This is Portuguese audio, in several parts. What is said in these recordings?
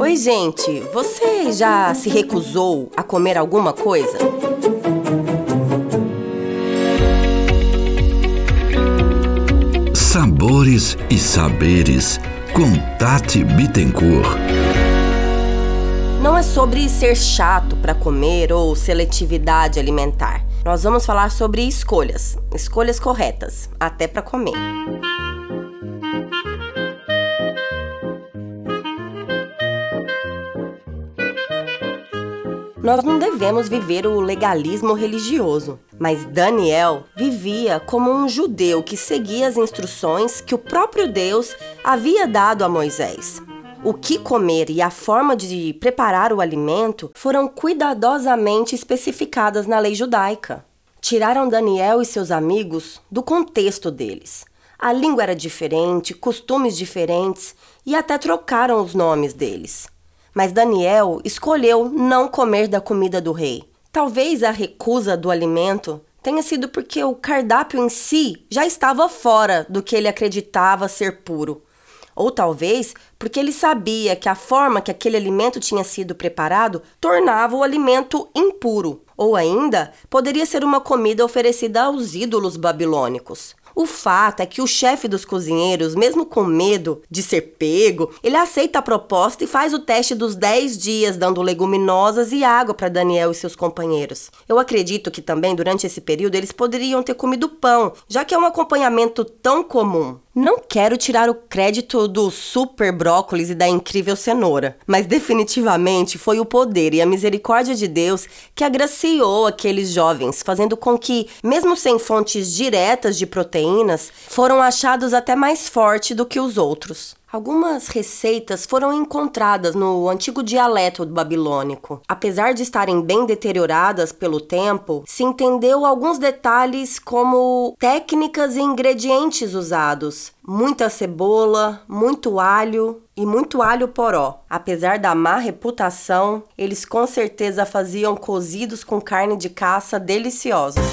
Oi, gente, você já se recusou a comer alguma coisa? Sabores e Saberes, com Tati Bittencourt. Não é sobre ser chato para comer ou seletividade alimentar. Nós vamos falar sobre escolhas corretas, até para comer. Nós não devemos viver o legalismo religioso, mas Daniel vivia como um judeu que seguia as instruções que o próprio Deus havia dado a Moisés. O que comer e a forma de preparar o alimento foram cuidadosamente especificadas na lei judaica. Tiraram Daniel e seus amigos do contexto deles. A língua era diferente, costumes diferentes e até trocaram os nomes deles. Mas Daniel escolheu não comer da comida do rei. Talvez a recusa do alimento tenha sido porque o cardápio em si já estava fora do que ele acreditava ser puro. Ou talvez porque ele sabia que a forma que aquele alimento tinha sido preparado tornava o alimento impuro. Ou ainda, poderia ser uma comida oferecida aos ídolos babilônicos. O fato é que o chefe dos cozinheiros, mesmo com medo de ser pego, ele aceita a proposta e faz o teste dos 10 dias, dando leguminosas e água para Daniel e seus companheiros. Eu acredito que também, durante esse período, eles poderiam ter comido pão, já que é um acompanhamento tão comum. Não quero tirar o crédito do super brócolis e da incrível cenoura, mas definitivamente foi o poder e a misericórdia de Deus que agraciou aqueles jovens, fazendo com que, mesmo sem fontes diretas de proteínas, foram achados até mais fortes do que os outros. Algumas receitas foram encontradas no antigo dialeto babilônico. Apesar de estarem bem deterioradas pelo tempo, se entendeu alguns detalhes como técnicas e ingredientes usados. Muita cebola, muito alho e muito alho poró. Apesar da má reputação, eles com certeza faziam cozidos com carne de caça deliciosos.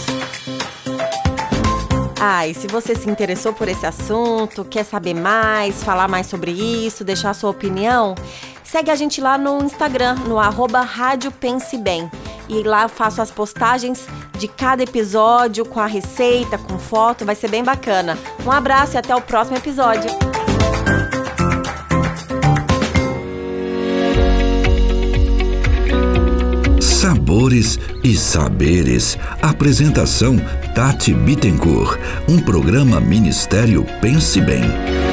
E se você se interessou por esse assunto, quer saber mais, falar mais sobre isso, deixar sua opinião, segue a gente lá no Instagram, no @Rádio Pense Bem. E lá eu faço as postagens de cada episódio com a receita, com foto, vai ser bem bacana. Um abraço e até o próximo episódio. Sabores e Saberes. Apresentação Tati Bittencourt. Um programa Ministério Pense Bem.